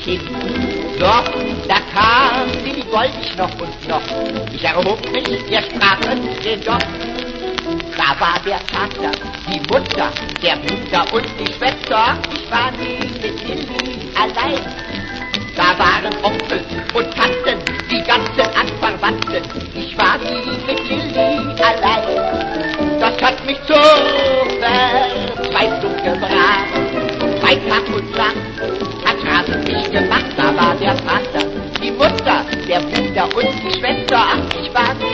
hin. Doch, da kam Willi Goldig noch und noch. Ich erhob mich, wir sprachen den Gott. Da war der Vater, die Mutter, der Bruder und die Schwester. Ich war nie mit Lilli allein. Da waren Onkel und Tanten, die ganzen Anverwandten. Ich war nie mit Lilli allein. Das hat mich zur Verzweiflung gebracht. Bei Tag und Nacht hat Rasen gemacht. Da war der Vater, die Mutter, der Bruder und die Schwester. Ach, ich war